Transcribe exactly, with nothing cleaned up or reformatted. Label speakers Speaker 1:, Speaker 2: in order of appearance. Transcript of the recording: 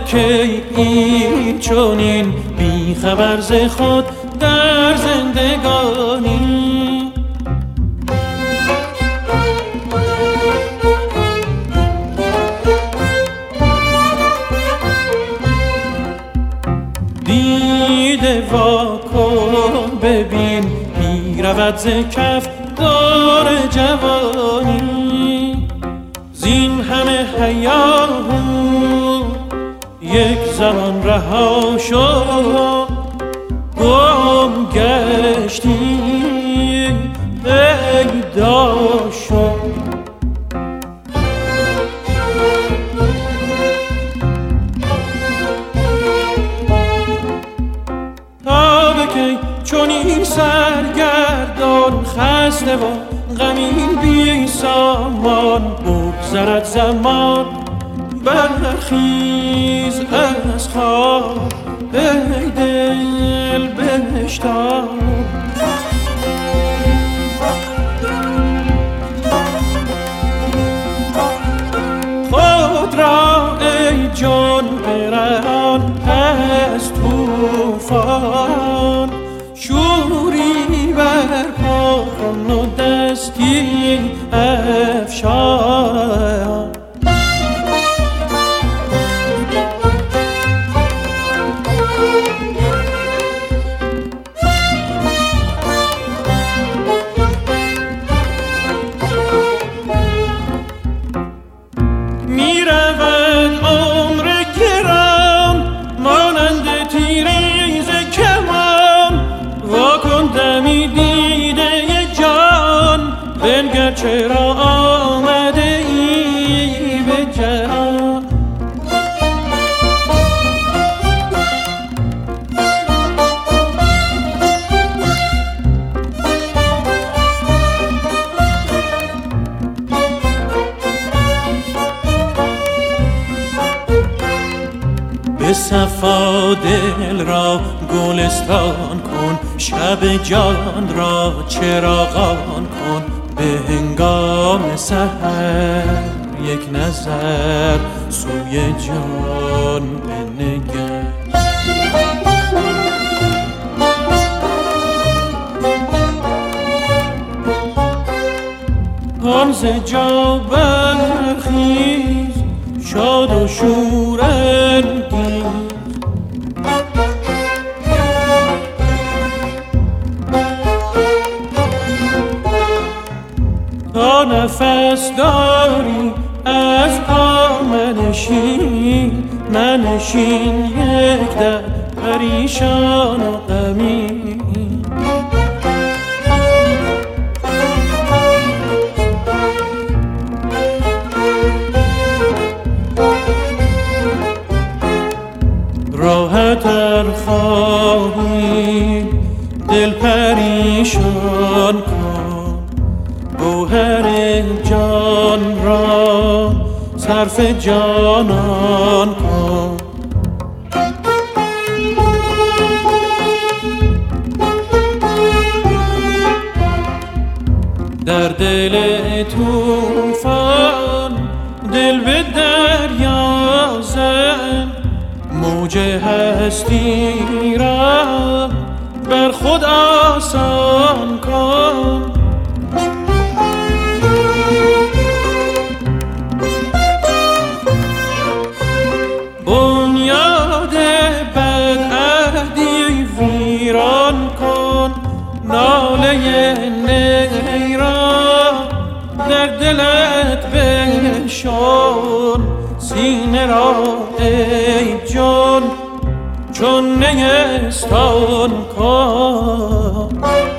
Speaker 1: کی این چونین بی خبر ز خود در زندگانی. دیده وا کن ببین می رود ز کف دور جوانی. زین همه هیاهو یک زمان رها شد، گم گشتی پیدا شد. تا به کی چون این سرگردان خسته و غمین بی سامان بگذرد زمان. برخیز از خواب ای دل بشتاب. خود را ای جان برهان از طوفان. شوری برپا کن و دستی افشان. چرا آمده ای به جهان؟ به صفا دل را گلستان کن، شب جان را چراغان کن. به هنگام سحر یک نظر سوی جان بنگر. آن ز جا برخیز شاد و شورانگیز. تا نفس داری از پا منشین، منشین یک در پریشان و غمین. راحت ار خواهی دل پریشان کن. گوهر جان را صرف جانان کن. در دل طوفان دل به دریا زن. موج هستی را بر خود آسان کن. بنیاد بدعهدی ویران کن. ناله نیران در دلت بنشان. سینه را ای جان چون نیستان کن.